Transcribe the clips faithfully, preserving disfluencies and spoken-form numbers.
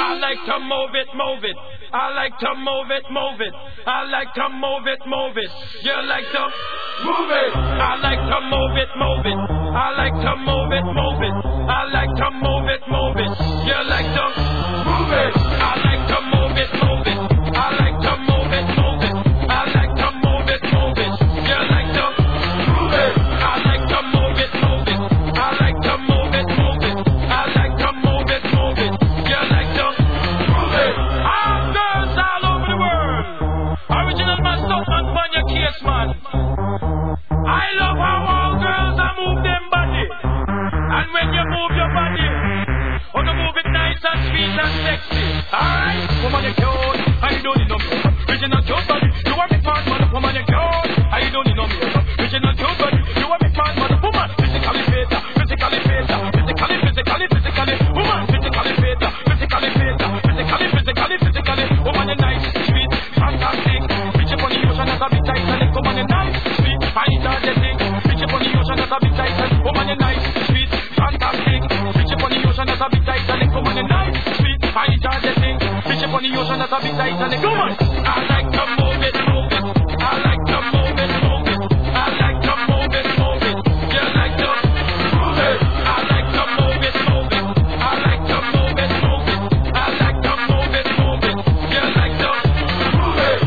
I like to move it, move it. I like to move it, move it. I like to move it, move it. You like to move it. I like to move it, move it. I like to move it, move it. I like to move it, move it. You like to move it. I like to move it, move it. I like to move it, move it. I like to move it, move it. You like to move it. I like to move it, move it. I like to move it, move it. I like to move it, move it. You like to move it. All girls all over the world. Original man, stuff man, on your case, man. I love how all girls are move them body. And when you move your body, oh, you move it nice and sweet and sexy. Alright, woman, you're cute. I don't need no makeup. Original cute body. You are big man, man. Woman, you're cute. I don't need no makeup. Original cute body. You are big man, man. Woman, physically fit, physically fit, physically, physically, physically. Woman, physically fit, physically fit, physically, physically, physically. Woman, you're nice, sweet, fantastic. Reach up on the ocean as a big Titanic. Woman, you're nice, sweet, fantastic. Reach up on the ocean as a big Titanic. Woman, you're nice, sweet, fantastic. Reach up on the ocean as a big Titanic. Woman, you're nice, sweet, fantastic. Reach up on the ocean as a big Titanic. Woman, I like to move it, move it. I like to move it, move it. I like to move it, move it. You like to move it. I like to move it, move it. I like to move it, move it. I like to move it, move it. You like to move it.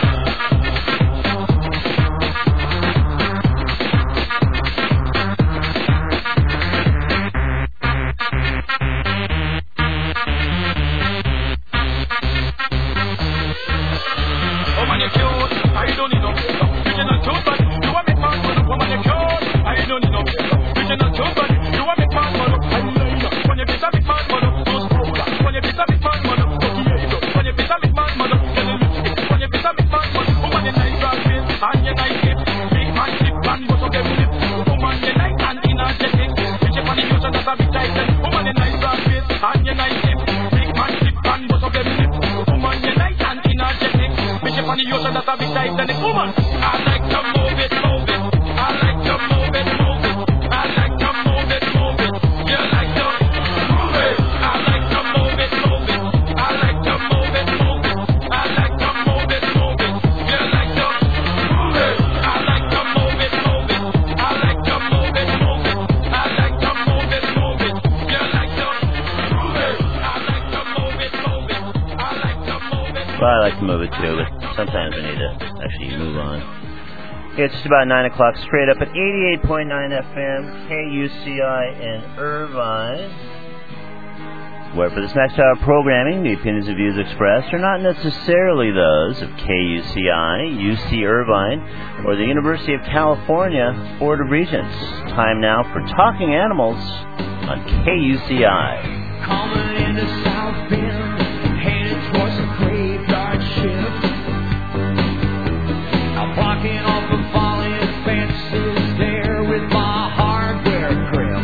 Oh man, you're cute. I don't need no makeup. Original cute, but you are big man, man. Oh man, you're cute. I don't need no makeup. Original cute, but you are big man, man. I like you. When you be a big man, man, so scroller. When you be a big man, man, so creative. When you be a big man, man, get a lipstick. When you be a big man, man, oh man, you nice broad face and you nice hips. Big man, hip and both of them lips. Oh man, you nice and energetic. Reach up on the ocean, that's a big title. Oh man, you nice broad face and you nice hips. Big man, hip and both of them lips. Oh man, you nice and energetic. Reach up on the ocean, that's a big Titanic. Woman, I like to move it, move it. I like to move it, move it. I like to move it, move it. You like to move it. I like to move it, move it. I like to move it, move it. I like to move it, move it. You like to move it. I like to move it, move it. I like to move it, move it. I like to move it, move it. You like to move it. I like to move it, move it. I like to move it. Well, I like to move it too, but sometimes I need to actually move on. It's just about nine o'clock, straight up at eighty-eight point nine F M, K U C I in Irvine. Where for this next hour of programming, the opinions and views expressed are not necessarily those of K U C I, U C Irvine, or the University of California Board of Regents. Time now for Talking Animals on K U C I. Coming into South Bend, headed towards the graveyard shift. I'm blocking off the falling fences there with my hardware grip.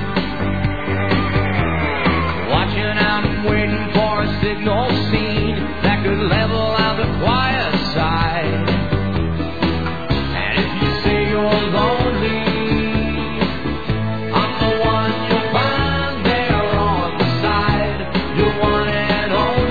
Watching out and waiting for a signal scene that could level out the quiet side. And if you say you're lonely, I'm the one you'll find there on the side. You're one and only.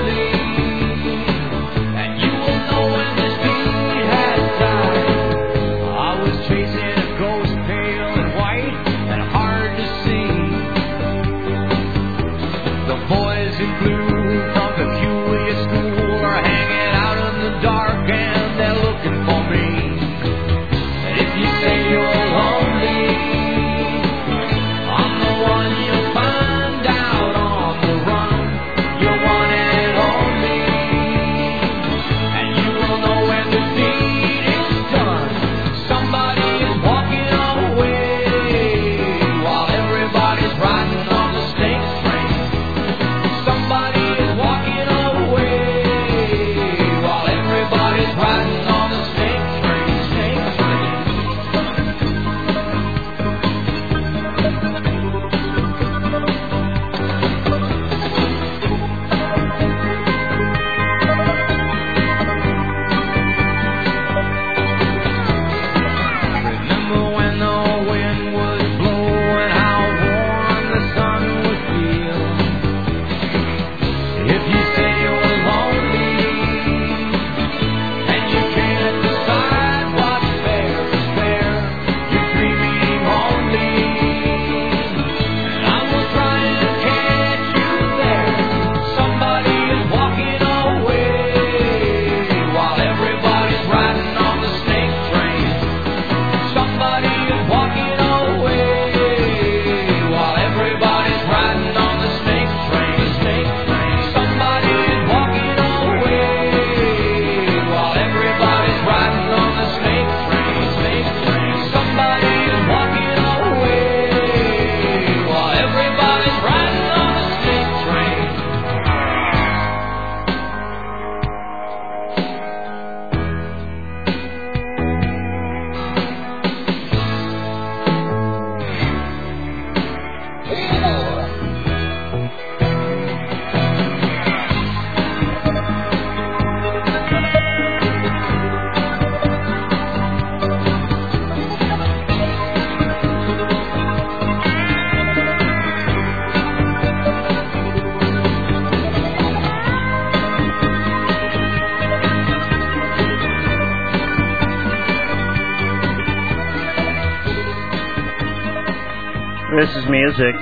This is music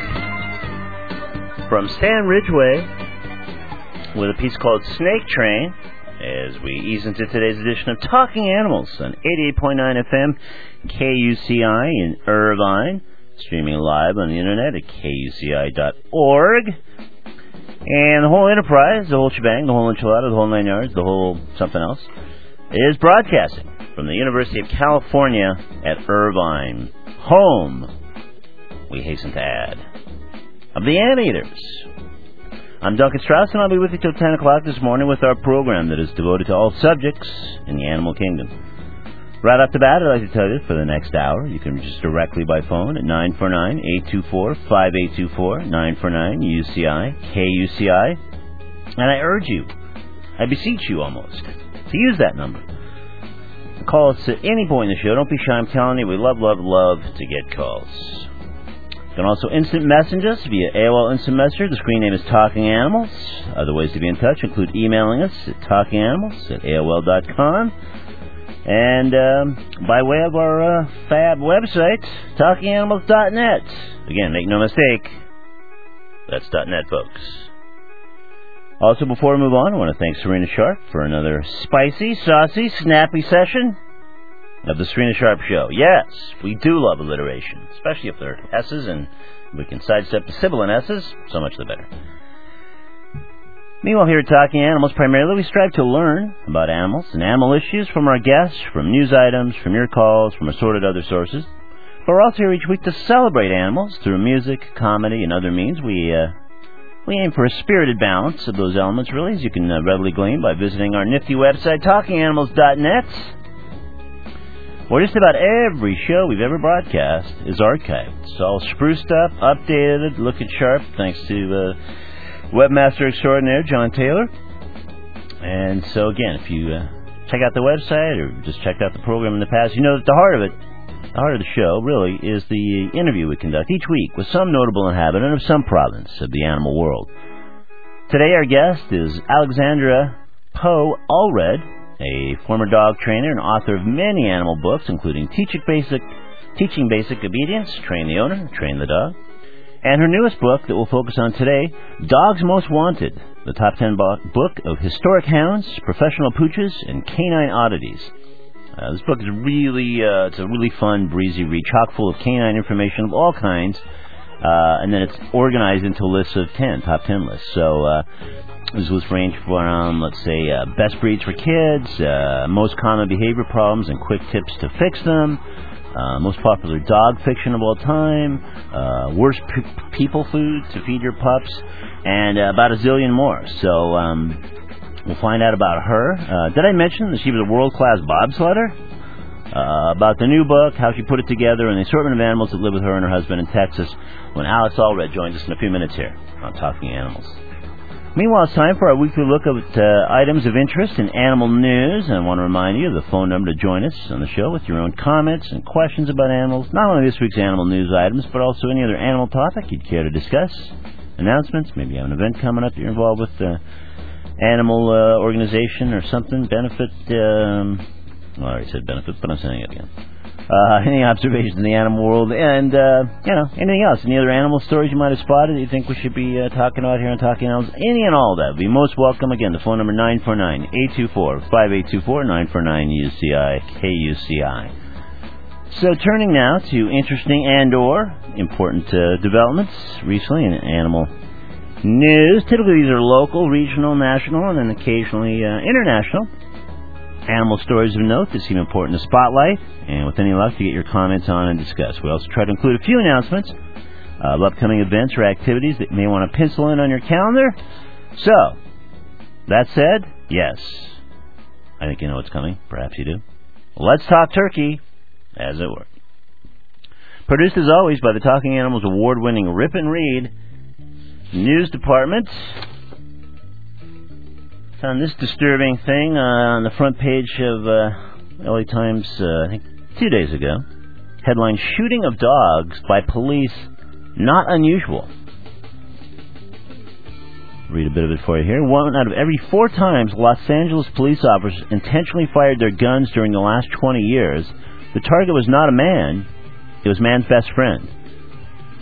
from Stan Ridgway with a piece called Snake Train as we ease into today's edition of Talking Animals on eighty-eight point nine F M K U C I in Irvine, streaming live on the internet at K U C I dot org. And the whole enterprise, the whole shebang, the whole enchilada, the whole nine yards, the whole something else, is broadcasting from the University of California at Irvine, home, we hasten to add, of the Anteaters. I'm Duncan Strauss, and I'll be with you till ten o'clock this morning with our program that is devoted to all subjects in the animal kingdom. Right off the bat, I'd like to tell you for the next hour, you can reach us directly by phone at nine four nine, eight two four, five eight two four, nine four nine, U C I, K U C I. And I urge you, I beseech you almost, to use that number. Call us at any point in the show. Don't be shy, I'm telling you, we love, love, love to get calls. You can also instant message us via A O L Instant Messenger. The screen name is Talking Animals. Other ways to be in touch include emailing us at talkinganimals at A O L dot com. And um, by way of our uh, fab website, talking animals dot net. Again, make no mistake, that's .net, folks. Also, before we move on, I want to thank Serena Sharp for another spicy, saucy, snappy session of the Serena Sharp Show. Yes, we do love alliteration, especially if they're S's, and we can sidestep the sibilant S's, so much the better. Meanwhile, here at Talking Animals, primarily we strive to learn about animals and animal issues from our guests, from news items, from your calls, from assorted other sources. But we're also here each week to celebrate animals through music, comedy, and other means. We uh, we aim for a spirited balance of those elements, really, as you can uh, readily glean by visiting our nifty website, talking animals dot net. Where just about every show we've ever broadcast is archived. It's all spruced up, updated, looking sharp, thanks to... Uh, Webmaster extraordinaire, John Taylor. And so, again, if you uh, check out the website or just checked out the program in the past, you know that the heart of it, the heart of the show, really, is the interview we conduct each week with some notable inhabitant of some province of the animal world. Today, our guest is Alexandra Poe Allred, a former dog trainer and author of many animal books, including Teaching Basic, Teaching Basic Obedience, Train the Owner, Train the Dog. And her newest book that we'll focus on today, Dogs Most Wanted, the top ten bo- book of historic hounds, professional pooches, and canine oddities. Uh, this book is really, uh, it's a really fun, breezy read, chock full of canine information of all kinds, uh, and then it's organized into lists of ten, top ten lists. So uh, these lists range from, let's say, uh, best breeds for kids, uh, most common behavior problems, and quick tips to fix them. Uh, most popular dog fiction of all time, uh, worst p- people food to feed your pups, and uh, about a zillion more. So um, we'll find out about her. Uh, did I mention that she was a world-class bobsledder? Uh, about the new book, how she put it together, and the assortment of animals that live with her and her husband in Texas, when Alex Allred joins us in a few minutes here on Talking Animals. Meanwhile, it's time for our weekly look at uh, items of interest in animal news. And I want to remind you of the phone number to join us on the show with your own comments and questions about animals. Not only this week's animal news items, but also any other animal topic you'd care to discuss. Announcements, maybe you have an event coming up that you're involved with, uh, animal uh, organization or something, benefit. Um, well, I already said benefit, but I'm saying it again. Uh, any observations in the animal world, and, uh, you know, anything else. Any other animal stories you might have spotted that you think we should be uh, talking about here on Talking Animals? Any and all of that would be most welcome. Again, the phone number nine four nine, eight two four, five eight two four, nine four nine U C I, K U C I. So turning now to interesting and or important uh, developments recently in animal news. Typically these are local, regional, national, and then occasionally uh, international. Animal stories of note that seem important to spotlight, and with any luck to get your comments on and discuss. We also try to include a few announcements uh, of upcoming events or activities that you may want to pencil in on your calendar. So, that said, yes, I think you know what's coming. Perhaps you do. Let's talk turkey, as it were. Produced as always by the Talking Animals award-winning Rip and Read News Department. On this disturbing thing uh, on the front page of uh, L A Times, uh, I think two days ago. Headline, Shooting of Dogs by Police, Not Unusual. Read a bit of it for you here. One out of every four times Los Angeles police officers intentionally fired their guns during the last twenty years, the target was not a man, it was man's best friend.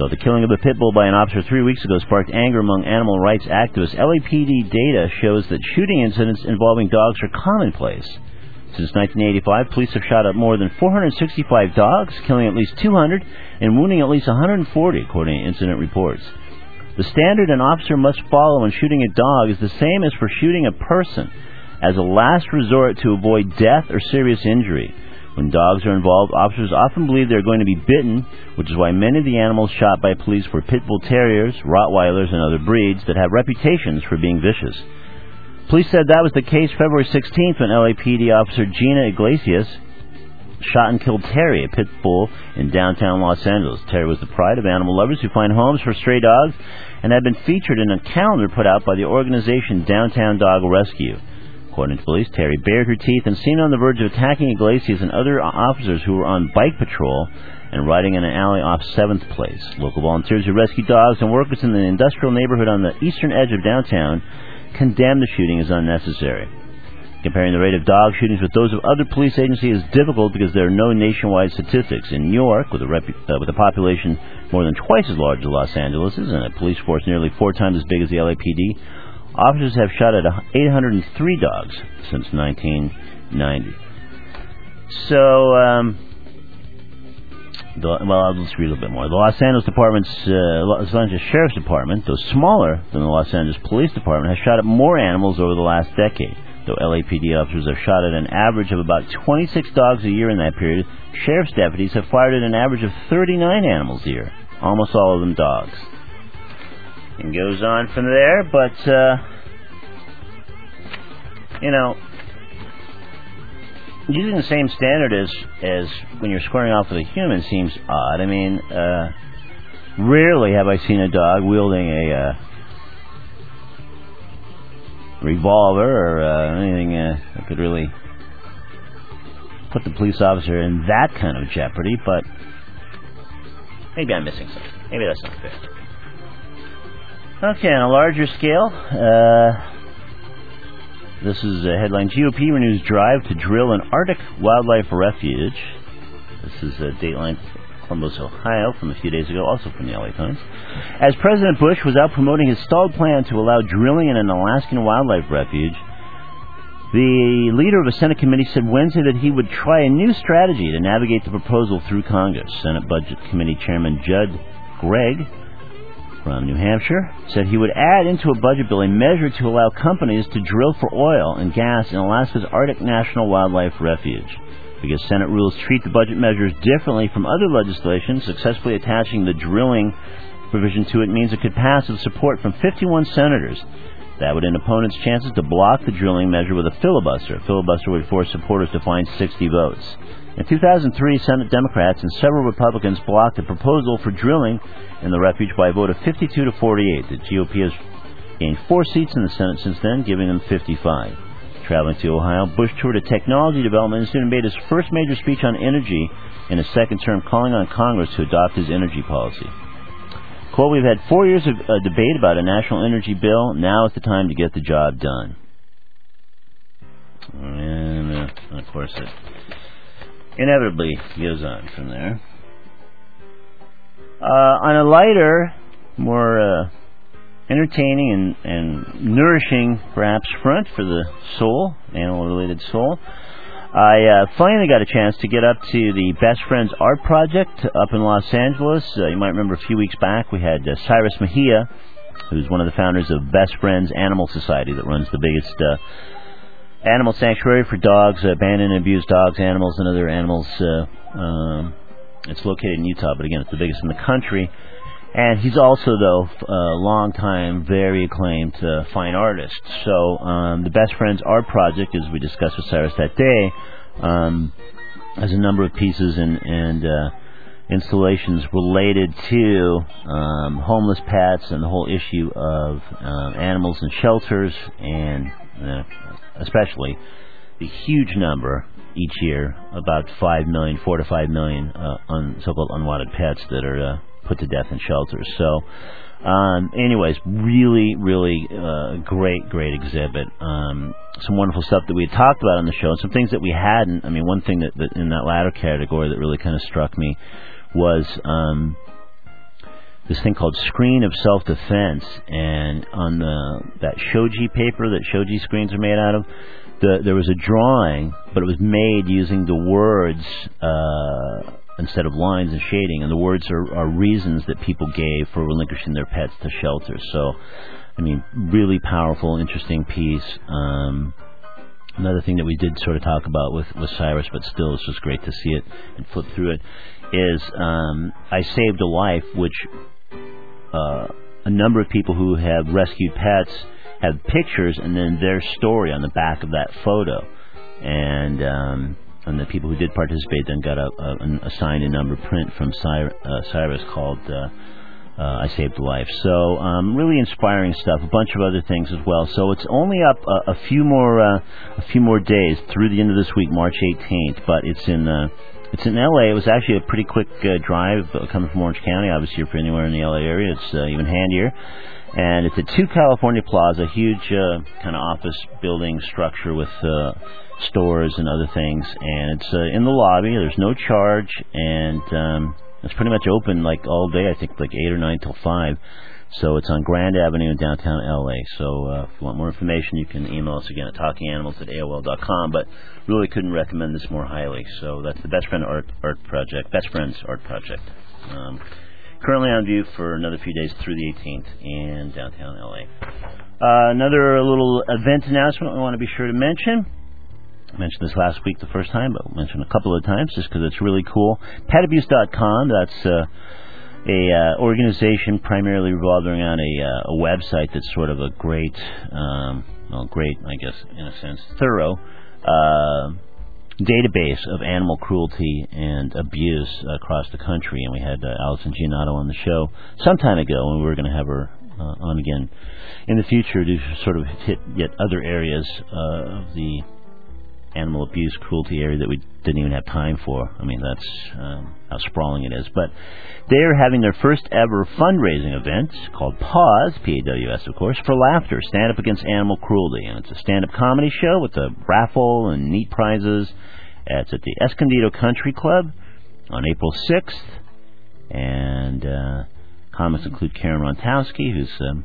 Though the killing of a pit bull by an officer three weeks ago sparked anger among animal rights activists, L A P D data shows that shooting incidents involving dogs are commonplace. Since nineteen eighty-five, police have shot at more than four hundred sixty-five dogs, killing at least two hundred and wounding at least one hundred forty, according to incident reports. The standard an officer must follow when shooting a dog is the same as for shooting a person, as a last resort to avoid death or serious injury. When dogs are involved, officers often believe they are going to be bitten, which is why many of the animals shot by police were pit bull terriers, Rottweilers, and other breeds that have reputations for being vicious. Police said that was the case February sixteenth when L A P D officer Gina Iglesias shot and killed Terry, a pit bull in downtown Los Angeles. Terry was the pride of animal lovers who find homes for stray dogs and had been featured in a calendar put out by the organization Downtown Dog Rescue. According to police, Terry bared her teeth and seemed on the verge of attacking Iglesias and other officers who were on bike patrol and riding in an alley off seventh Place. Local volunteers who rescued dogs and workers in the industrial neighborhood on the eastern edge of downtown condemned the shooting as unnecessary. Comparing the rate of dog shootings with those of other police agencies is difficult because there are no nationwide statistics. In New York, with a, repu- uh, with a population more than twice as large as Los Angeles and a police force nearly four times as big as the L A P D, officers have shot at eight hundred three dogs since nineteen ninety. So, um, the, well, I'll just read a little bit more. The Los Angeles Department's, uh, Los Angeles Sheriff's Department, though smaller than the Los Angeles Police Department, has shot at more animals over the last decade. Though L A P D officers have shot at an average of about twenty-six dogs a year in that period, sheriff's deputies have fired at an average of thirty-nine animals a year, almost all of them dogs. And goes on from there, but, uh, you know, using the same standard as, as when you're squaring off with a human seems odd. I mean, uh, rarely have I seen a dog wielding a uh, revolver or uh, anything uh, that could really put the police officer in that kind of jeopardy, but maybe I'm missing something. Maybe that's not fair. Okay, on a larger scale, uh, this is a headline. G O P renews drive to drill an Arctic wildlife refuge. This is a Dateline Columbus, Ohio, from a few days ago, also from the L A Times. As President Bush was out promoting his stalled plan to allow drilling in an Alaskan wildlife refuge, the leader of a Senate committee said Wednesday that he would try a new strategy to navigate the proposal through Congress. Senate Budget Committee Chairman Judd Gregg from New Hampshire said he would add into a budget bill a measure to allow companies to drill for oil and gas in Alaska's Arctic National Wildlife Refuge. Because Senate rules treat the budget measures differently from other legislation, successfully attaching the drilling provision to it means it could pass with support from fifty-one senators. That would end opponents' chances to block the drilling measure with a filibuster. A filibuster would force supporters to find sixty votes. In two thousand three, Senate Democrats and several Republicans blocked a proposal for drilling in the refuge by a vote of fifty-two to forty-eight. The G O P has gained four seats in the Senate since then, giving them fifty-five. Traveling to Ohio, Bush toured a technology development institute and made his first major speech on energy in his second term, calling on Congress to adopt his energy policy. Quote, "We've had four years of uh, debate about a national energy bill. Now is the time to get the job done." And, uh, of course, it inevitably goes on from there. Uh, on a lighter, more uh, entertaining and, and nourishing, perhaps, front for the soul, animal-related soul, I uh, finally got a chance to get up to the Best Friends Art Project up in Los Angeles. Uh, you might remember a few weeks back we had uh, Cyrus Mejia, who's one of the founders of Best Friends Animal Society that runs the biggest uh, animal sanctuary for dogs, abandoned and abused dogs, animals, and other animals. Uh, um, it's located in Utah, but again, it's the biggest in the country. And he's also, though, a long-time, very acclaimed uh, fine artist. So um, the Best Friends Art Project, as we discussed with Cyrus that day, um, has a number of pieces and, and uh, installations related to um, homeless pets and the whole issue of uh, animals in shelters, and uh, especially the huge number each year, about five million, four to five million uh, un, so-called unwanted pets that are uh, put to death in shelters. So, um, anyways, really, really uh, great, great exhibit. Um, some wonderful stuff that we had talked about on the show, and some things that we hadn't. I mean, one thing that, that in that latter category that really kind of struck me was um, this thing called Screen of Self-Defense, and on the that shoji paper that shoji screens are made out of, the, there was a drawing, but it was made using the words uh, instead of lines and shading, and the words are, are reasons that people gave for relinquishing their pets to shelters. So, I mean, really powerful, interesting piece. Um, another thing that we did sort of talk about with, with Cyrus, but still it's just great to see it and flip through it, is um, I Saved a Life, which uh, a number of people who have rescued pets have pictures and then their story on the back of that photo. And um, and the people who did participate then got a, a, a signed and numbered print from Cyrus, uh, Cyrus called uh, uh, I Saved a Life. So um, really inspiring stuff. A bunch of other things as well. So it's only up a, a few more uh, a few more days through the end of this week, March eighteenth. But it's in uh, it's in L A. It was actually a pretty quick uh, drive uh, coming from Orange County. Obviously, if you're anywhere in the L A area, it's uh, even handier. And it's at two California Plaza, a huge uh, kind of office building structure with uh, stores and other things. And it's uh, in the lobby. There's no charge, and um, it's pretty much open like all day. I think like eight or nine till five. So it's on Grand Avenue in downtown L A. So uh, if you want more information, you can email us again at talking animals at A O L dot com. But really couldn't recommend this more highly. So that's the Best Friend Art Art Project, Best Friends Art Project. Um, Currently on view for another few days through the eighteenth in downtown L A. Uh, another little event announcement we want to be sure to mention. I mentioned this last week the first time, but I'll mention a couple of times just because it's really cool. pet abuse dot com, that's uh, a uh, organization primarily revolving around a, uh, a website that's sort of a great, um, well, great, I guess, in a sense, thorough uh database of animal cruelty and abuse across the country, and we had uh, Alison Giannato on the show some time ago, and we were going to have her uh, on again in the future to sort of hit yet other areas uh, of the animal abuse, cruelty area that we didn't even have time for. I mean, that's um, how sprawling it is. But they're having their first ever fundraising event called PAWS, P A W S, of course, for laughter, Stand Up Against Animal Cruelty. And it's a stand-up comedy show with a raffle and neat prizes. It's at the Escondido Country Club on April sixth. And uh, comics include Karen Rontowski, who's um,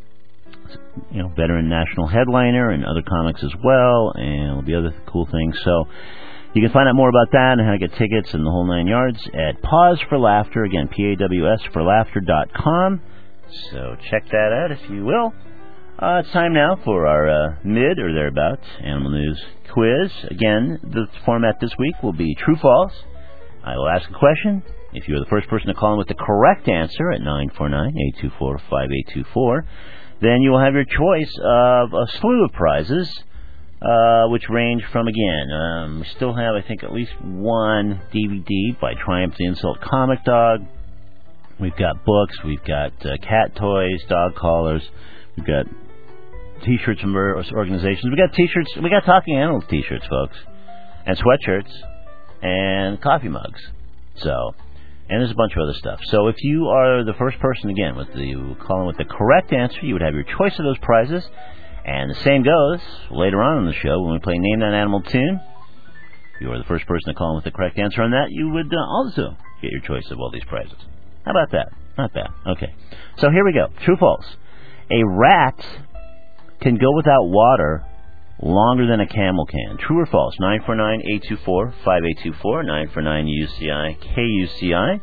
you know, veteran national headliner, and other comics as well, and there'll be other cool things. So you can find out more about that and how to get tickets and the whole nine yards at Pause for Laughter, again, P A W S for laughter dot com. So check that out if you will. Uh, it's time now for our uh, mid or thereabouts Animal News quiz. Again, the format this week will be true false. I will ask a question. If you are the first person to call in with the correct answer at nine four nine, eight two four, five eight two four, then you will have your choice of a slew of prizes, uh, which range from, again, um, we still have, I think, at least one D V D by Triumph the Insult Comic Dog. We've got books. We've got uh, cat toys, dog collars. We've got T-shirts from organizations. We got T-shirts. We got Talking Animals T-shirts, folks, and sweatshirts, and coffee mugs. So, and there's a bunch of other stuff. So if you are the first person, again, with the calling with the correct answer, you would have your choice of those prizes. And the same goes later on in the show when we play Name That Animal Tune. If you are the first person to call in with the correct answer on that, you would uh, also get your choice of all these prizes. How about that? Not bad. Okay. So here we go. True, false. A rat can go without water longer than a camel can. True or false? nine four nine, eight two four, five eight two four, nine four nine U C I, K U C I.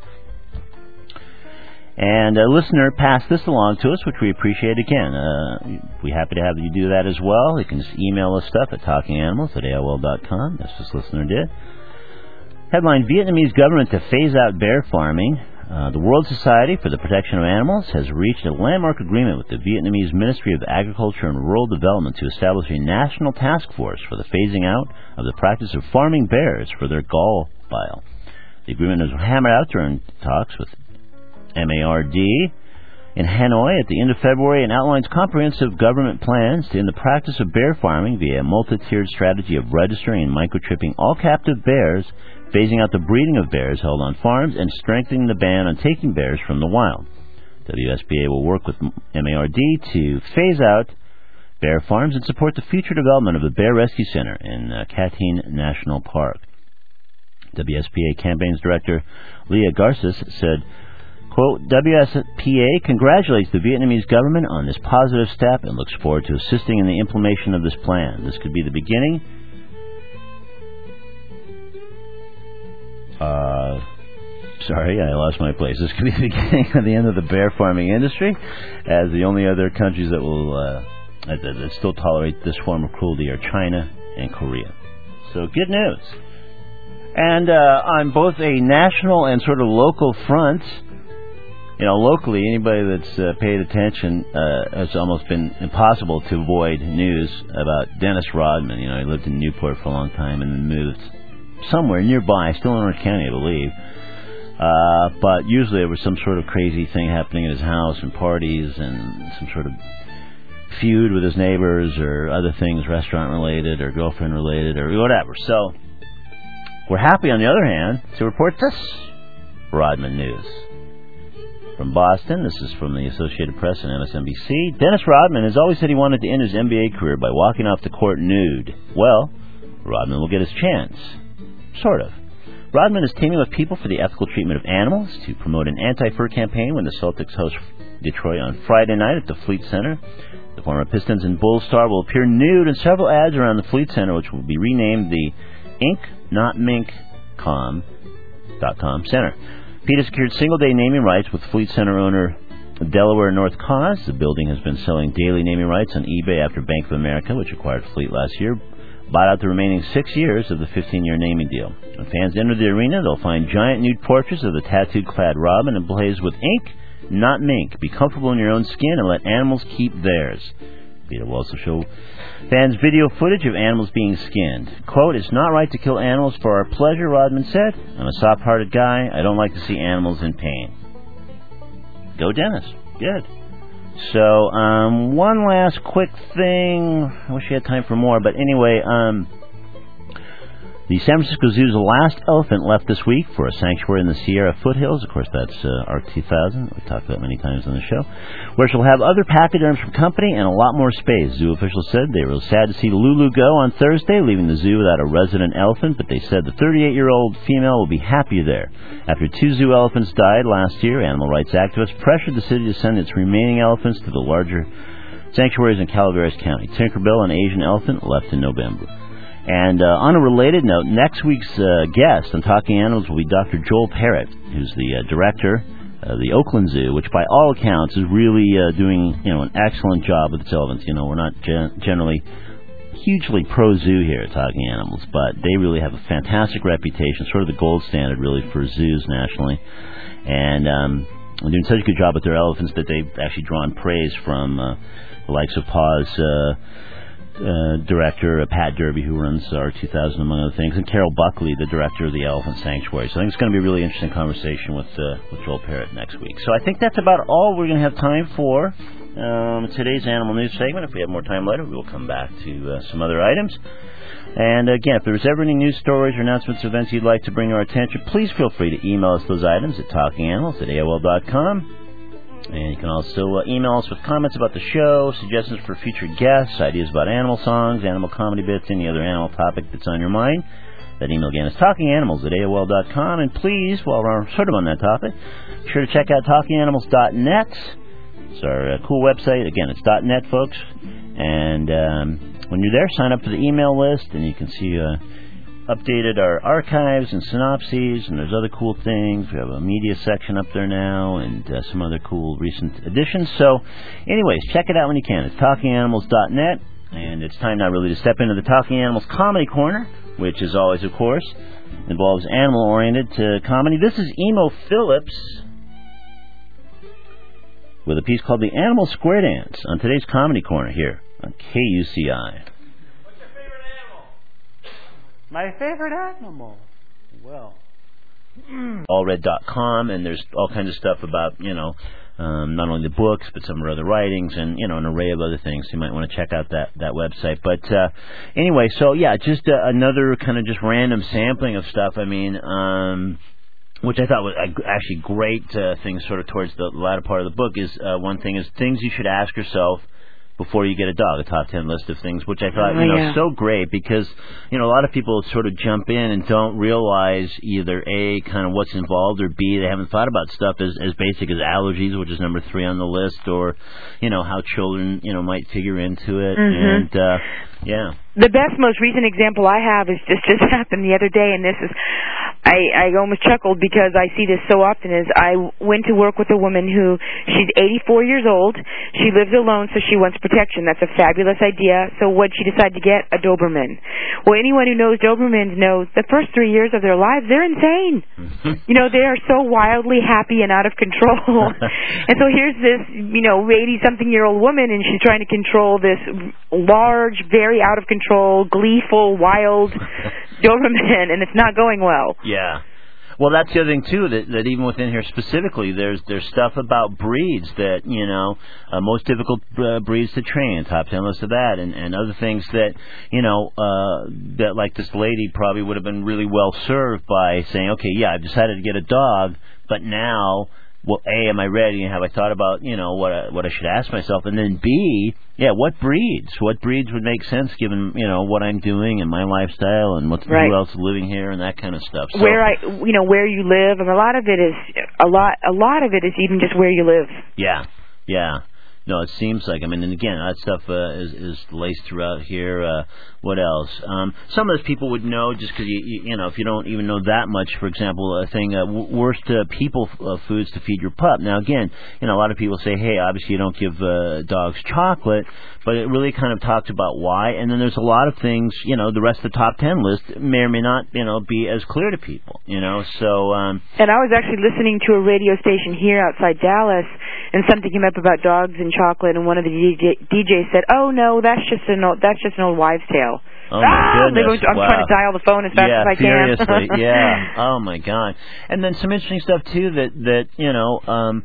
And a listener passed this along to us, which we appreciate again. Uh, we're happy to have you do that as well. You can just email us stuff at talking animals at A O L dot com, as this listener did. Headline, Vietnamese government to phase out bear farming. Uh, the World Society for the Protection of Animals has reached a landmark agreement with the Vietnamese Ministry of Agriculture and Rural Development to establish a national task force for the phasing out of the practice of farming bears for their gall bile. The agreement was hammered out during talks with M A R D in Hanoi at the end of February and outlines comprehensive government plans to end the practice of bear farming via a multi-tiered strategy of registering and microchipping all captive bears, phasing out the breeding of bears held on farms, and strengthening the ban on taking bears from the wild. W S P A will work with M A R D to phase out bear farms and support the future development of the Bear Rescue Center in uh, Katyn National Park. W S P A Campaigns Director Leah Garces said, Quote, W S P A congratulates the Vietnamese government on this positive step and looks forward to assisting in the implementation of this plan. This could be the beginning. Uh, sorry, I lost my place. This could be the beginning of the end of the bear farming industry, as the only other countries that will uh, that, that still tolerate this form of cruelty are China and Korea. So good news. And uh, on both a national and sort of local front, you know, locally, anybody that's uh, paid attention, uh, it's almost been impossible to avoid news about Dennis Rodman. You know, he lived in Newport for a long time and then moved somewhere nearby, still in Orange County, I believe. Uh, but usually there was some sort of crazy thing happening at his house and parties and some sort of feud with his neighbors or other things, restaurant-related or girlfriend-related or whatever. So we're happy, on the other hand, to report this Rodman news. From Boston, this is from the Associated Press and M S N B C. Dennis Rodman has always said he wanted to end his N B A career by walking off the court nude. Well, Rodman will get his chance. Sort of. Rodman is teaming with People for the Ethical Treatment of Animals to promote an anti-fur campaign when the Celtics host Detroit on Friday night at the Fleet Center. The former Pistons and Bulls star will appear nude in several ads around the Fleet Center, which will be renamed the Ink Not Mink Com dot com Center. PETA secured single-day naming rights with Fleet Center owner Delaware North Cause. The building has been selling daily naming rights on eBay after Bank of America, which acquired Fleet last year, bought out the remaining six years of the fifteen-year naming deal. When fans enter the arena, they'll find giant nude portraits of the tattooed-clad Robin emblazoned with ink, not mink. Be comfortable in your own skin and let animals keep theirs. PETA will also show fans video footage of animals being skinned. Quote, it's not right to kill animals for our pleasure, Rodman said. I'm a soft-hearted guy. I don't like to see animals in pain. Go Dennis. Good. So, um, one last quick thing. I wish we had time for more, but anyway, um, the San Francisco Zoo's last elephant left this week for a sanctuary in the Sierra foothills. Of course, that's uh, ARC two thousand. We've talked about many times on the show, where she'll have other pachyderms from company and a lot more space. Zoo officials said they were sad to see Lulu go on Thursday, leaving the zoo without a resident elephant, but they said the thirty-eight-year-old female will be happier there. After two zoo elephants died last year, animal rights activists pressured the city to send its remaining elephants to the larger sanctuaries in Calaveras County. Tinkerbell, an Asian elephant, left in November. And uh, on a related note, next week's uh, guest on Talking Animals will be Doctor Joel Parrott, who's the uh, director of the Oakland Zoo, which by all accounts is really uh, doing, you know, an excellent job with its elephants. You know, we're not gen- generally hugely pro-zoo here at Talking Animals, but they really have a fantastic reputation, sort of the gold standard, really, for zoos nationally. And um, they're doing such a good job with their elephants that they've actually drawn praise from uh, the likes of Paws uh Uh, director uh, Pat Derby, who runs ARC two thousand, among other things, and Carol Buckley, the director of the Elephant Sanctuary. So I think it's going to be a really interesting conversation with uh, with Joel Parrott next week. So I think that's about all we're going to have time for um, today's Animal News segment. If we have more time later, we will come back to uh, some other items. And again, if there's ever any news stories or announcements or events you'd like to bring to our attention, please feel free to email us those items at talking animals at A O L dot com. And you can also uh, email us with comments about the show, suggestions for future guests, ideas about animal songs, animal comedy bits, any other animal topic that's on your mind. That email again is talking animals at A O L dot com. And please, while we're sort of on that topic, be sure to check out talking animals dot net. It's our uh, cool website. Again, it's .net, folks. And um, when you're there, sign up for the email list, and you can see uh, updated our archives and synopses, and there's other cool things. We have a media section up there now, and uh, some other cool recent additions. So, anyways, check it out when you can. It's talking animals dot net, and it's time now really to step into the Talking Animals Comedy Corner, which is always, of course, involves animal-oriented uh, comedy. This is Emo Phillips with a piece called The Animal Square Dance on today's Comedy Corner here on K U C I. My favorite animal. Well, all red dot com, and there's all kinds of stuff about, you know, um, not only the books, but some of her other writings, and, you know, an array of other things. You might want to check out that, that website. But uh, anyway, so yeah, just uh, another kind of just random sampling of stuff. I mean, um, which I thought was actually great uh, things sort of towards the latter part of the book is uh, one thing is things you should ask yourself before you get a dog, a top ten list of things, which I thought, oh, you know, yeah. so great because, you know, a lot of people sort of jump in and don't realize either A, kind of what's involved, or B, they haven't thought about stuff as, as basic as allergies, which is number three on the list, or, you know, how children, you know, might figure into it. Mm-hmm. And, uh, yeah. The best, most recent example I have is just just happened the other day, and this is, I, I almost chuckled because I see this so often, is I went to work with a woman who, she's eighty-four years old, she lives alone, so she wants protection. That's a fabulous idea. So what she decided to get? A Doberman. Well, anyone who knows Dobermans knows the first three years of their lives, they're insane. You know, they are so wildly happy and out of control. And so here's this, you know, eighty-something-year-old woman, and she's trying to control this large, very out of control, gleeful, wild Doberman, and it's not going well. Yeah. Well, that's the other thing, too, that, that even within here specifically, there's there's stuff about breeds that, you know, uh, most difficult uh, breeds to train, top ten list of that, and, and other things that, you know, uh, that like this lady probably would have been really well served by saying, okay, yeah, I've decided to get a dog, but now, well, A, am I ready, and have I thought about, you know, what I, what I should ask myself, and then B, yeah, what breeds? What breeds would make sense given, you know, what I'm doing and my lifestyle and what's, right. who else is living here and that kind of stuff. So, where I, you know, where you live, and a lot of it is a lot. A lot of it is even just where you live. Yeah, yeah. No, it seems like, I mean, and again, that stuff uh, is, is laced throughout here. Uh, what else? Um, some of those people would know just because, you, you, you know, if you don't even know that much, for example, a thing, uh, worst uh, people uh, foods to feed your pup. Now, again, you know, a lot of people say, hey, obviously you don't give uh, dogs chocolate, but it really kind of talks about why. And then there's a lot of things, you know, the rest of the top ten list may or may not, you know, be as clear to people, you know, so. Um, and I was actually listening to a radio station here outside Dallas, and something came up about dogs and chocolate, and one of the D Js said, "Oh no, that's just an old, that's just an old wives' tale." Oh my ah, goodness! I'm wow. trying to dial the phone as fast yeah, as I can. seriously, yeah. Oh my God! And then some interesting stuff too that that you know, um,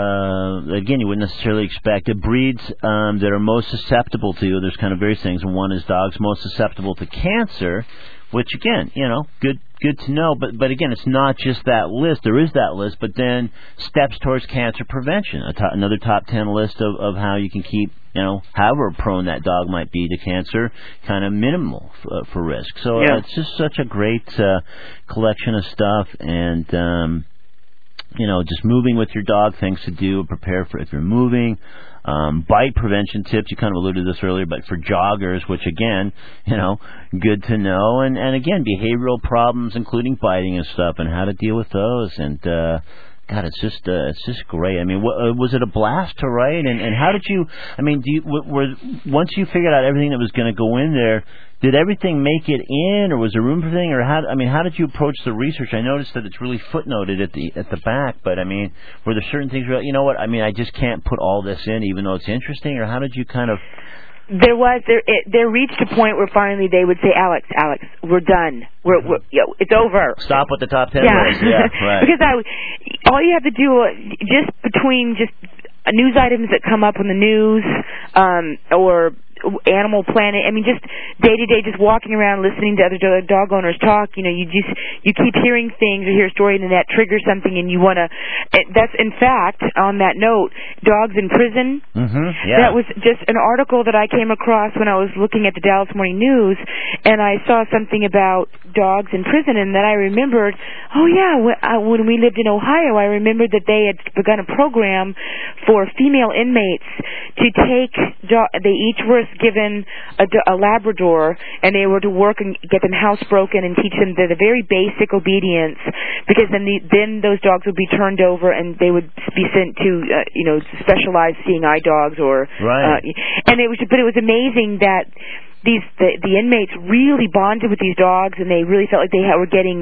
uh, again, you wouldn't necessarily expect. The breeds um, that are most susceptible to, there's kind of various things. And one is dogs most susceptible to cancer, which again, you know, good. Good to know, but but again, it's not just that list. There is that list, but then steps towards cancer prevention. A top, another top ten list of, of how you can keep, you know, however prone that dog might be to cancer, kind of minimal f- uh, for risk. So yeah. uh, it's just such a great uh, collection of stuff, and um, you know, just moving with your dog, things to do, prepare for if you're moving. Um, bite prevention tips, you kind of alluded to this earlier, but for joggers, which again, you know, good to know. And, and again, behavioral problems, including biting and stuff, and how to deal with those. And, uh, God, it's just, uh, it's just great. I mean, w- uh, was it a blast to write? And, and how did you, I mean, do you, w- were, once you figured out everything that was going to go in there, did everything make it in, or was there room for everything, or how? I mean, how did you approach the research? I noticed that it's really footnoted at the at the back, but I mean, were there certain things where, you know what? I mean, I just can't put all this in, even though it's interesting, or how did you kind of? There was there it, there reached a point where finally they would say, Alex, Alex, we're done. We're, we're you know, it's over. Stop with the top ten. Yeah, list. Yeah, right. Because I, all you have to do uh, just between just news items that come up in the news, um, or Animal Planet. I mean, just day to day, just walking around listening to other dog owners talk. You know, you just you keep hearing things or hear a story, and then that triggers something, and you want to. That's in fact on that note, dogs in prison. Mm-hmm. Yeah. That was just an article that I came across when I was looking at the Dallas Morning News, and I saw something about dogs in prison, and then I remembered, oh yeah, when we lived in Ohio, I remembered that they had begun a program for female inmates to take. Do- they each were given a, a Labrador, and they were to work and get them housebroken and teach them the, the very basic obedience, because then the, then those dogs would be turned over and they would be sent to uh, you know specialized seeing eye dogs or right. Uh, and it was but it was amazing that these the, the inmates really bonded with these dogs, and they really felt like they were getting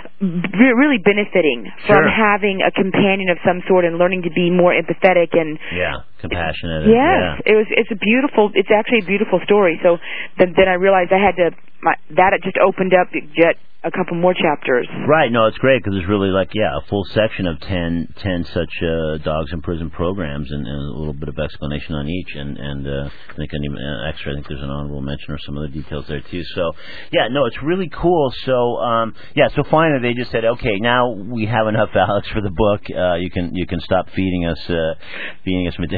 really benefiting from sure. having a companion of some sort and learning to be more empathetic and yeah compassionate. Yes, yeah. it was. It's a beautiful. It's actually a beautiful story. So then, then I realized I had to. My, that it just opened up yet a couple more chapters. Right. No, it's great because there's really like yeah a full section of ten, ten such uh, dogs in prison programs, and, and a little bit of explanation on each, and and uh, I think an even uh, extra. I think there's an honorable mention or some other details there too. So yeah, no, it's really cool. So um, yeah, so finally they just said, okay, now we have enough, Alex, for the book. Uh, you can you can stop feeding us uh, feeding us material.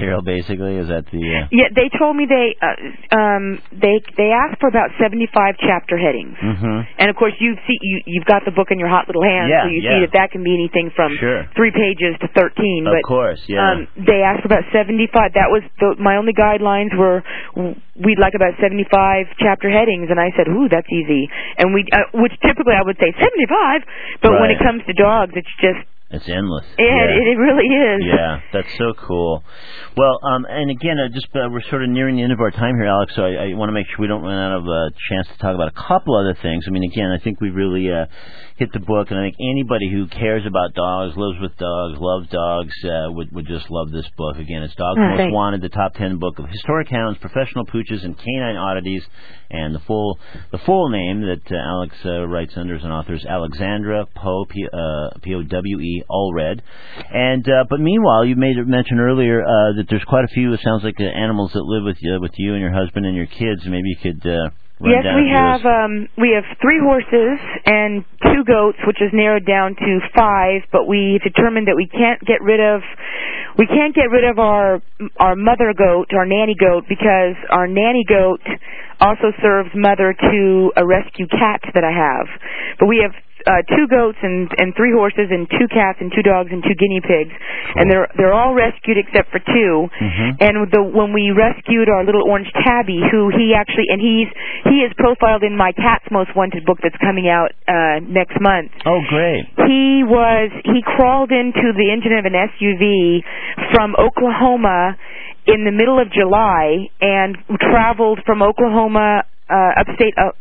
material, basically? Is that the... Uh... Yeah, they told me they uh, um, they they asked for about seventy-five chapter headings. Mm-hmm. And, of course, you see, you, you've got the book in your hot little hand, yeah, so you yeah. see that that can be anything from sure. three pages to thirteen. Of but, course, yeah. Um, they asked for about seventy-five. That was the, my only guidelines were we'd like about seventy-five chapter headings, and I said, ooh, that's easy. And we, uh, which typically I would say seventy-five, but right. when it comes to dogs, it's just... It's endless. It, yeah. it really is. Yeah, that's so cool. Well, um, and again, uh, just uh, we're sort of nearing the end of our time here, Alex, so I, I want to make sure we don't run out of a uh, chance to talk about a couple other things. I mean, again, I think we really uh, hit the book, and I think anybody who cares about dogs, lives with dogs, loves dogs, uh, would, would just love this book. Again, it's Dogs oh, Most thanks. Wanted, the top ten book of historic hounds, professional pooches, and canine oddities, and the full the full name that uh, Alex uh, writes under as an author is Alexandra Poe, P, uh, P O W E, Allred. And uh, but meanwhile, you made mention earlier uh, that there's quite a few. It sounds like uh, animals that live with you, with you and your husband and your kids. Maybe you could. Uh, run yes, down we have. us. Um, we have three horses and two goats, which is narrowed down to five. But we determined that we can't get rid of. We can't get rid of our our mother goat, our nanny goat, because our nanny goat also serves mother to a rescue cat that I have. But we have uh, two goats and and three horses and two cats and two dogs and two guinea pigs, cool. and they're they're all rescued except for two. Mm-hmm. And the when we rescued our little orange tabby, who he actually and he's he is profiled in my Cat's Most Wanted book that's coming out uh, next month. Oh, great! He was he crawled into the engine of an S U V from Oklahoma in the middle of July and traveled from Oklahoma uh, upstate uh,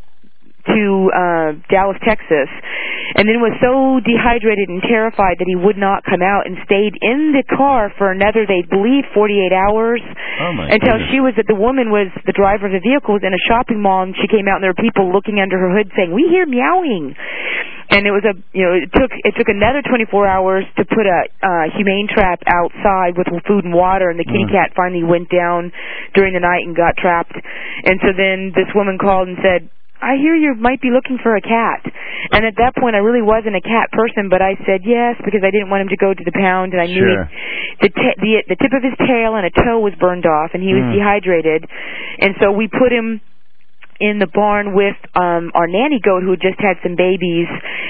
to uh, Dallas, Texas, and then was so dehydrated and terrified that he would not come out and stayed in the car for another, they believe, forty-eight hours oh my until goodness. she was that the woman was the driver of the vehicle was in a shopping mall, and she came out and there were people looking under her hood saying, "We hear meowing." And it was a, you know, it took it took another twenty-four hours to put a uh, humane trap outside with food and water, and the kitty Mm. cat finally went down during the night and got trapped. And so then this woman called and said, "I hear you might be looking for a cat." And at that point, I really wasn't a cat person, but I said yes because I didn't want him to go to the pound, and I knew Sure. he, the, t- the the tip of his tail and a toe was burned off, and he was Mm. dehydrated, and so we put him in the barn with um our nanny goat who just had some babies,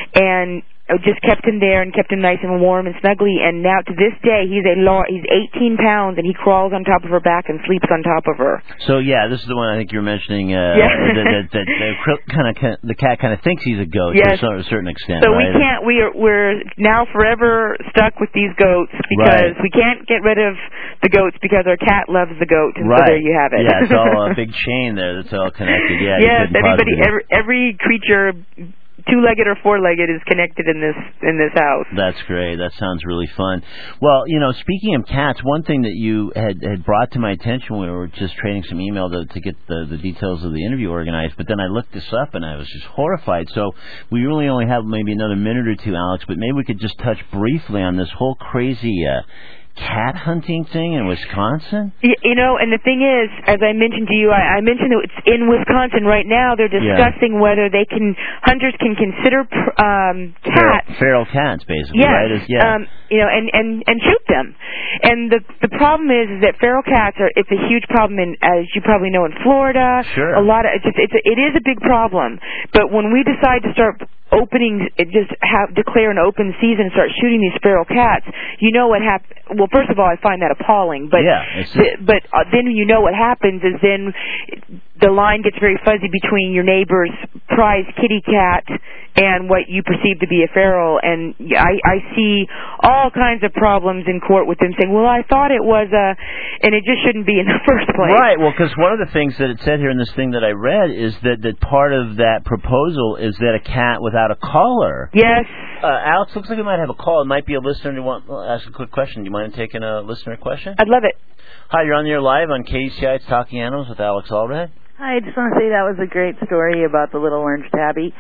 and just kept him there and kept him nice and warm and snuggly. And now to this day, he's a lar- he's eighteen pounds, and he crawls on top of her back and sleeps on top of her. So yeah, this is the one I think you were mentioning. Uh, yeah. that, that, that, that kind of the cat kind of thinks he's a goat yes. to a certain extent. So right? we can't. We are we're now forever stuck with these goats because right. we can't get rid of the goats because our cat loves the goat. And right. so there you have it. Yeah, it's all a big chain there. That's all connected. Yeah. Yes, everybody, possibly... every, every creature, two-legged or four-legged, is connected in this in this house. That's great. That sounds really fun. Well, you know, speaking of cats, one thing that you had, had brought to my attention when we were just trading some email to, to get the, the details of the interview organized, but then I looked this up and I was just horrified. So we really only have maybe another minute or two, Alex, but maybe we could just touch briefly on this whole crazy uh, cat hunting thing in Wisconsin? You, you know, and the thing is, as I mentioned to you, I, I mentioned that it's in Wisconsin right now. They're discussing yeah. whether they can, hunters can consider um, cats. Feral, feral cats, basically, yes, right? Is, yeah. Um, you know, and, and, and shoot them. And the the problem is, is that feral cats are, it's a huge problem in, as you probably know, in Florida. Sure. A lot of, it's, it's a, it is a big problem. But when we decide to start opening, just have, declare an open season and start shooting these feral cats, you know what happens. Well, first of all, I find that appalling. But yeah, it's the, but uh, then you know what happens is then the line gets very fuzzy between your neighbor's prized kitty cat and what you perceive to be a feral. And I, I see all kinds of problems in court with them saying, well, I thought it was a, and it just shouldn't be in the first place. Right. Well, because one of the things that it said here in this thing that I read is that, that part of that proposal is that a cat without a collar. Yes. Uh, Alex, looks like we might have a call. It might be a listener who wants to ask a quick question. Do you mind taking a listener question? I'd love it. Hi, you're on the air live on K C I. It's Talking Animals with Alex Allred. Hi, I just want to say that was a great story about the little orange tabby.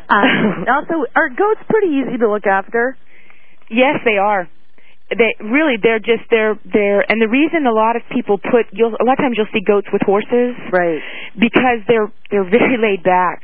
Um, also, are goats pretty easy to look after? Yes, they are. They really, they're just they're they're, and the reason a lot of people put you'll a lot of times you'll see goats with horses, right? Because they're they're very laid back.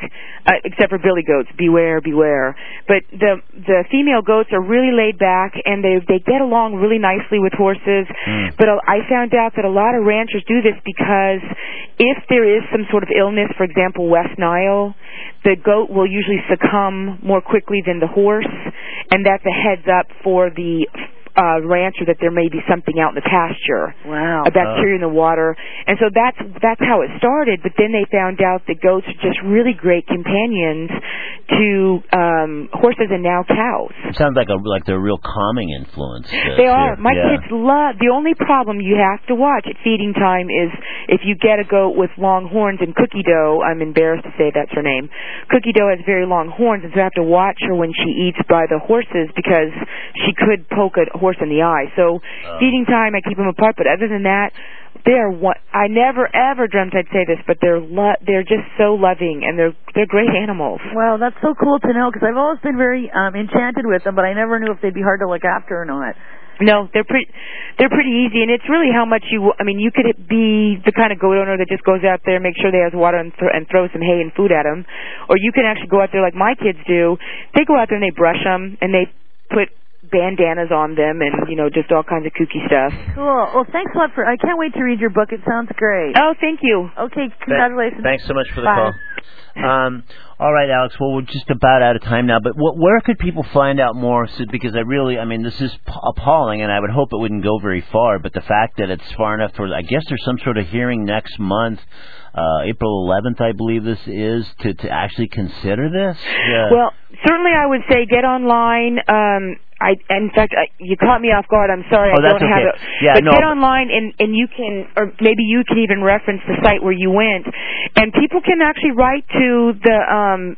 uh, except for billy goats. Beware, beware. But the the female goats are really laid back, and they they get along really nicely with horses. Mm. But I found out that a lot of ranchers do this because if there is some sort of illness, for example, West Nile, the goat will usually succumb more quickly than the horse, and that's a heads up for the uh, rancher that there may be something out in the pasture, wow, a bacteria oh. in the water, and so that's that's how it started. But then they found out that goats are just really great companions to um, horses and now cows. It sounds like a like they're a real calming influence. Uh, they are. here. My yeah. kids love. The only problem you have to watch at feeding time is if you get a goat with long horns, and Cookie Dough, I'm embarrassed to say that's her name. Cookie Dough has very long horns, and so you have to watch her when she eats by the horses because she could poke a horse in the eye. So oh. feeding time, I keep them apart. But other than that, they're what I never ever dreamt I'd say this, but they're lo- they're just so loving, and they're they're great animals. Well, that's so cool to know because I've always been very um, enchanted with them, but I never knew if they'd be hard to look after or not. No, they're pretty. They're pretty easy, and it's really how much you. I mean, you could be the kind of goat owner that just goes out there, make sure they have water, and, th- and throw some hay and food at them, or you can actually go out there like my kids do. They go out there and they brush them, and they put bandanas on them, and you know, just all kinds of kooky stuff. Cool. Well, thanks a lot for. I can't wait to read your book. It sounds great. Oh, thank you. Okay, congratulations. Thanks so much for the Bye. call. Um, all right, Alex. Well, we're just about out of time now. But wh- where could people find out more? So, because I really, I mean, this is p- appalling, and I would hope it wouldn't go very far. But the fact that it's far enough for, I guess there's some sort of hearing next month. Uh, April eleventh, I believe this is, to, to actually consider this? Yeah. Well, certainly I would say get online. Um, I, in fact, I, you caught me off guard. I'm sorry, oh, I don't okay. have it. Yeah, but no, get online, and, and you can, or maybe you can even reference the site where you went. And people can actually write to the... Um,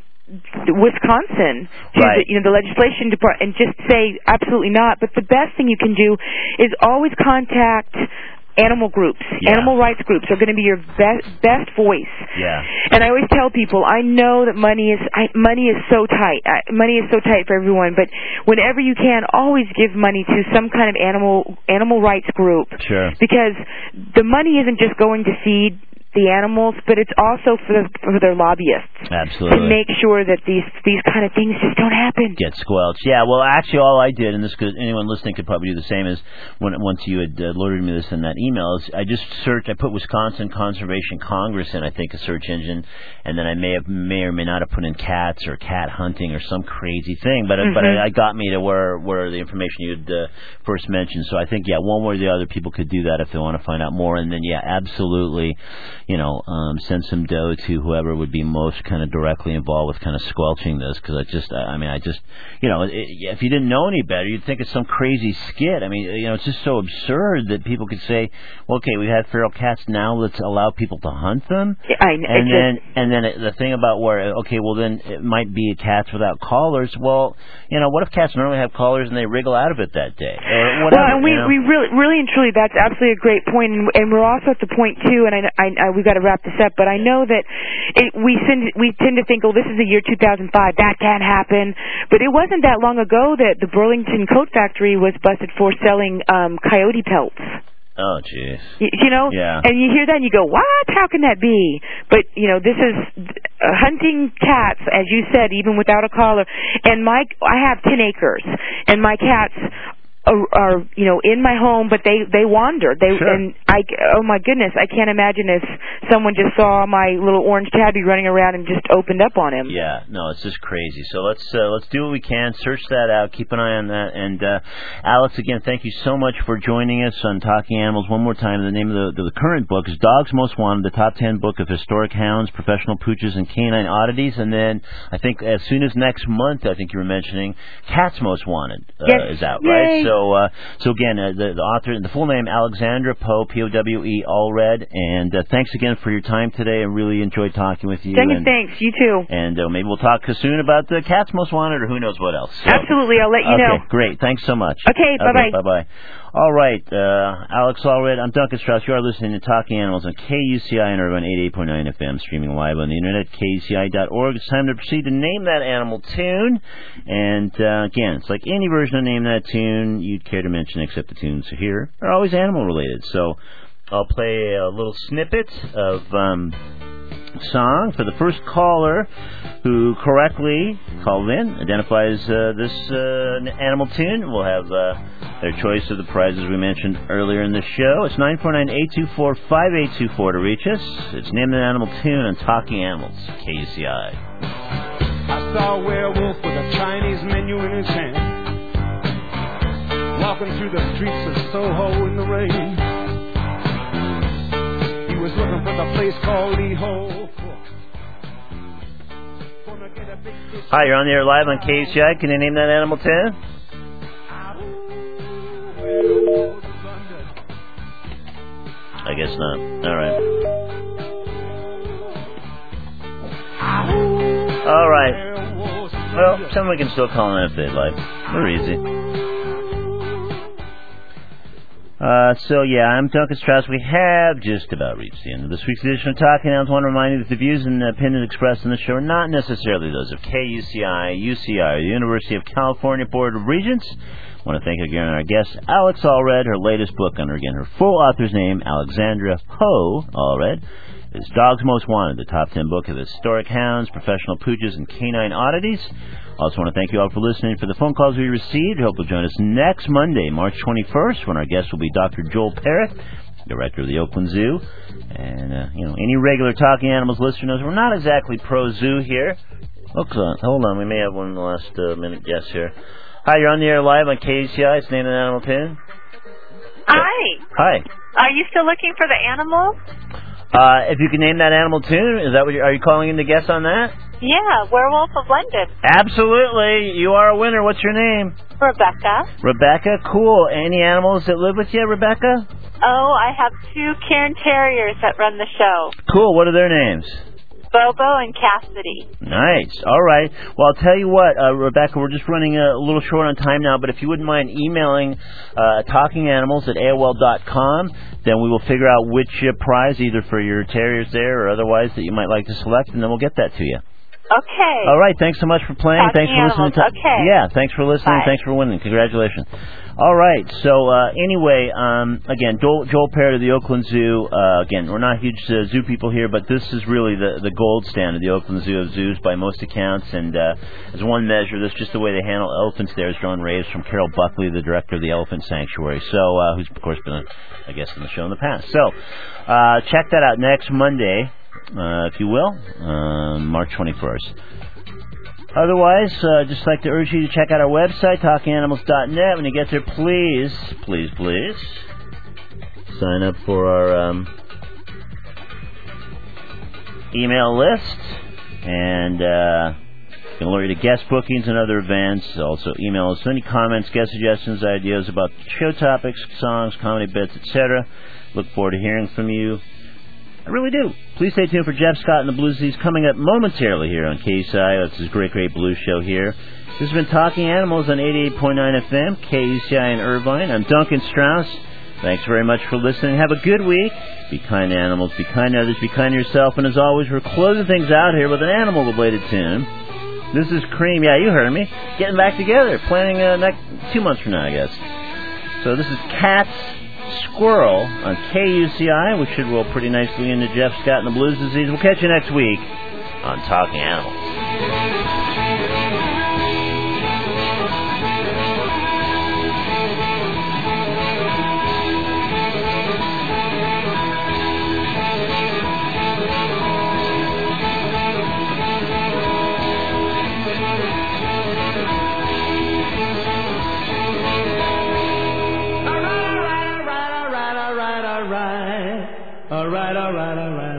Wisconsin to right. the, you know, the legislation department and just say absolutely not. But the best thing you can do is always contact animal groups. Yeah. Animal rights groups are going to be your best best voice. Yeah. And I always tell people, I know that money is I, money is so tight. I, money is so tight for everyone. But whenever you can, always give money to some kind of animal animal rights group. Sure. Because the money isn't just going to feed the animals, but it's also for, the, for their lobbyists. Absolutely. To make sure that these these kind of things just don't happen. Get squelched. Yeah, well, actually, all I did, and this could, anyone listening could probably do the same, is when once you had uh, alerted me this in that email, is I just searched, I put Wisconsin Conservation Congress in, I think, a search engine, and then I may have, may or may not have put in cats or cat hunting or some crazy thing, but mm-hmm. but it, it got me to where, where the information you had uh, first mentioned. So I think, yeah, one way or the other, people could do that if they want to find out more, and then, yeah, absolutely, you know, um, send some dough to whoever would be most kind of directly involved with kind of squelching this, because I just, I mean, I just, you know, it, if you didn't know any better, you'd think it's some crazy skit. I mean, you know, it's just so absurd that people could say, well, okay, we've had feral cats, now let's allow people to hunt them. I know. And then, and then the thing about where, okay, well, then it might be cats without collars. Well, you know, what if cats normally have collars and they wriggle out of it that day, or whatever? Well, and we, you know? we really, really and truly, that's absolutely a great point, and, and we're also at the point too. And I, I, I we've got to wrap this up, but I know that it, we tend we tend to think, oh, this is the year two thousand five, that can't happen. But it wasn't that long ago that the Burlington Coat Factory was busted for selling um, coyote pelts. Oh, jeez. You, you know? Yeah. And you hear that and you go, what? How can that be? But, you know, this is uh, hunting cats, as you said, even without a collar. And my, I have ten acres, and my cats are, are you know, in my home, but they, they wander. They, sure. And I, oh my goodness, I can't imagine if someone just saw my little orange tabby running around and just opened up on him. Yeah, no, it's just crazy. So let's uh, let's do what we can, search that out, keep an eye on that. And uh, Alex, again, thank you so much for joining us on Talking Animals. One more time, the name of the, the current book is Dogs Most Wanted, the top ten book of historic hounds, professional pooches, and canine oddities. And then I think as soon as next month, I think you were mentioning, Cats Most Wanted uh, yes. is out, Yay. right? So So, uh, so again, uh, the, the author, the full name, Alexandra Poe, P O W E, Allred. And uh, thanks again for your time today. I really enjoyed talking with you. Thank you, and, thanks. You too. And uh, maybe we'll talk soon about the Cats Most Wanted, or who knows what else. So, absolutely, I'll let you okay, know. Great. Thanks so much. Okay, bye-bye. Okay, bye-bye. All right, uh, Alex Allred, I'm Duncan Strauss. You are listening to Talking Animals on K U C I in Irvine, eighty-eight point nine F M, streaming live on the internet, K U C I dot org. It's time to proceed to Name That Animal Tune. And, uh, again, it's like any version of Name That Tune you'd care to mention, except the tunes here are always animal-related. So I'll play a little snippet of um, song for the first caller who correctly called in, identifies uh, this uh, animal tune. We'll have uh, their choice of the prizes we mentioned earlier in the show. It's nine four nine, eight two four, five eight two four to reach us. It's Name an Animal Tune on Talking Animals, K U C I. I saw a werewolf with a Chinese menu in his hand, walking through the streets of Soho in the rain. He was looking for the place called Lee Ho. Hi, you're on the air live on K U C I. Can you name that animal tune? I guess not. All right. All right. Well, someone can still call in if they'd like. We're easy. Uh, so, yeah, I'm Duncan Strauss. We have just about reached the end of this week's edition of Talking Animals. I want to remind you that the views and opinions expressed in the show are not necessarily those of K U C I, U C I, or the University of California Board of Regents. I want to thank again our guest, Alex Allred. Her latest book, under again her full author's name, Alexandra Poe Allred, is Dogs Most Wanted, the top ten book of historic hounds, professional pooches, and canine oddities. Also want to thank you all for listening. For the phone calls we received, I hope you'll join us next Monday, March twenty-first, when our guest will be Doctor Joel Parrott, director of the Oakland Zoo. And, uh, you know, any regular Talking Animals listener knows we're not exactly pro-zoo here. Hold on, hold on, we may have one in the last uh, minute guest here. Hi, you're on the air live on K U C I. It's Name an Animal Tune. Hi. Hi. Are you still looking for the animal? Uh, if you can name that animal tune, is that what you're, are you calling in to guess on that? Yeah, Werewolf of London. Absolutely. You are a winner. What's your name? Rebecca. Rebecca, cool. Any animals that live with you, Rebecca? Oh, I have two Cairn Terriers that run the show. Cool. What are their names? Bobo and Cassidy. Nice. All right. Well, I'll tell you what, uh, Rebecca, we're just running a little short on time now, but if you wouldn't mind emailing uh, talkinganimals at A O L dot com, then we will figure out which uh, prize, either for your terriers there or otherwise, that you might like to select, and then we'll get that to you. Okay. All right. Thanks so much for playing. Talking thanks for listening. Animals. To, okay. Yeah. Thanks for listening. Bye. Thanks for winning. Congratulations. All right. So uh, anyway, um, again, Joel, Joel Parrott of the Oakland Zoo. Uh, again, we're not huge uh, zoo people here, but this is really the the gold standard of the Oakland Zoo of zoos by most accounts. And uh, as one measure, that's just the way they handle elephants there, as drawn raves from Carol Buckley, the director of the Elephant Sanctuary. So, uh, who's of course been, a, I guess, on the show in the past. So, uh, check that out next Monday, uh, if you will, uh, March twenty-first. Otherwise, uh, just like to urge you to check out our website, talking animals dot net. When you get there, please, please, please, sign up for our um, email list, and uh, it can alert you to guest bookings and other events. Also, email us any comments, guest suggestions, ideas about show topics, songs, comedy bits, et cetera. Look forward to hearing from you. I really do. Please stay tuned for Jeff Scott and the Blues Disease coming up momentarily here on K U C I. That's his great, great blues show here. This has been Talking Animals on eighty-eight point nine F M, K U C I in Irvine. I'm Duncan Strauss. Thanks very much for listening. Have a good week. Be kind to animals, be kind to others, be kind to yourself. And as always, we're closing things out here with an animal-related tune. This is Cream. Yeah, you heard me. Getting back together. Planning uh, next two months from now, I guess. So this is Cats Squirrel on K U C I, which should roll pretty nicely into Jeff Scott and the Blues Disease. We'll catch you next week on Talking Animals. All right, all right, all right.